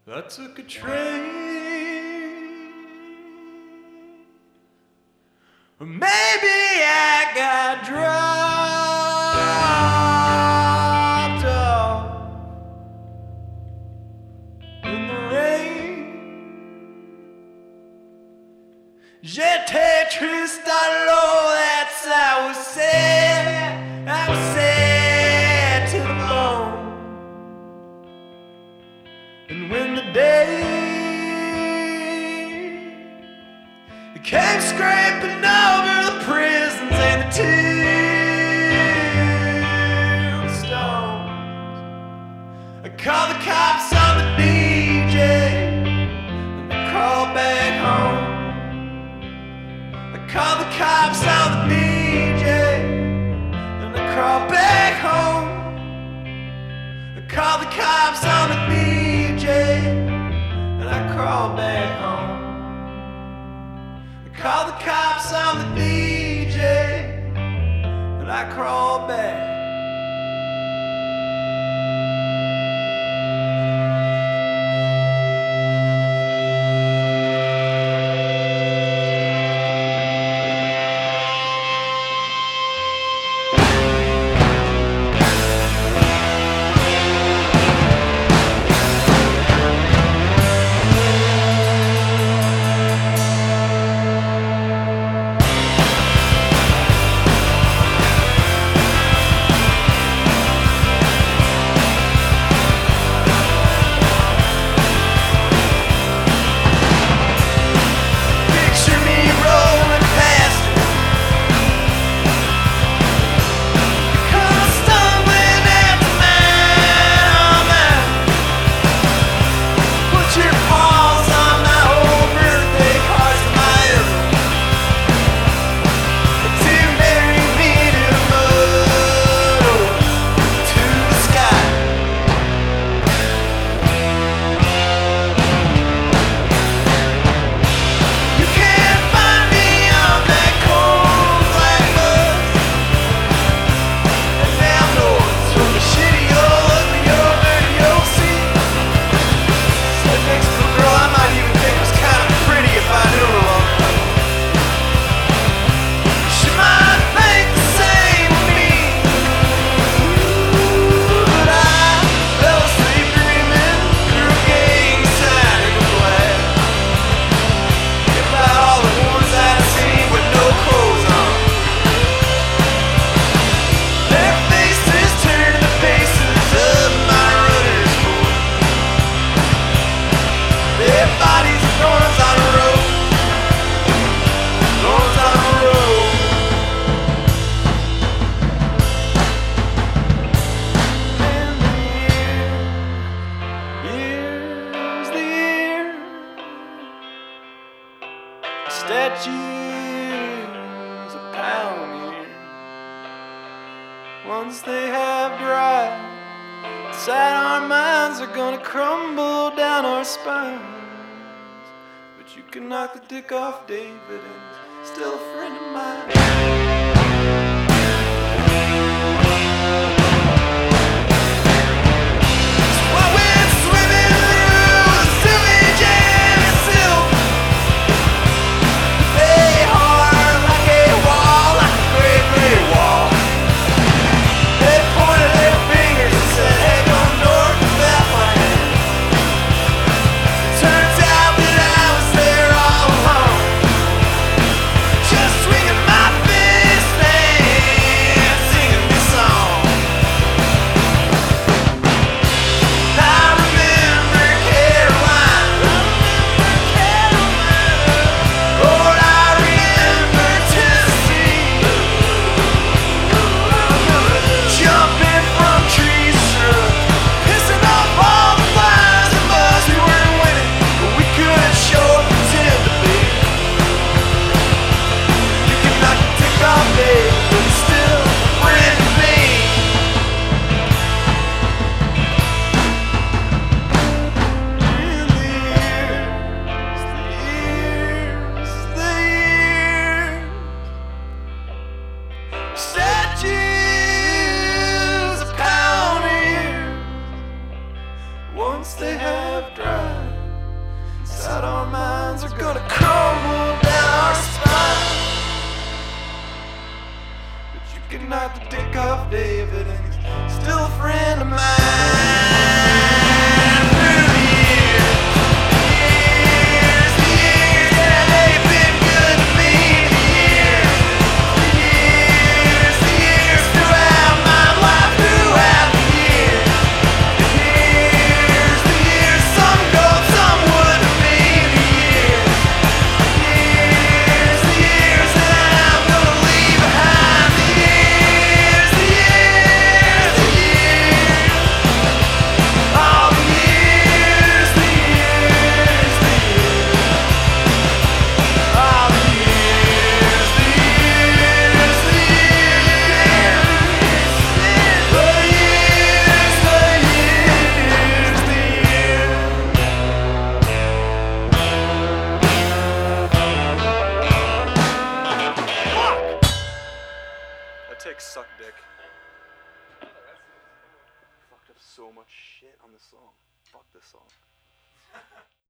I took a train, or maybe I got dropped off in the rain. J'étais triste alors, that's how I was sad. I was sad to the bone. And when the day came scraping over the prisons and the tombstones, I called the cops on the DJ and I crawled back home. I called the cops on the DJ and I crawled back home. I called the cops on the DJ and I crawled back home. I called the cops on the DJ and I crawled back. Statues of pioneers, once they have dried, inside our minds are gonna crumble down our spines. But you can knock the dick off David and he's still a friend of mine. Swinging my fist and take Suck Dick. Fucked up so much shit on this song. Fuck this song.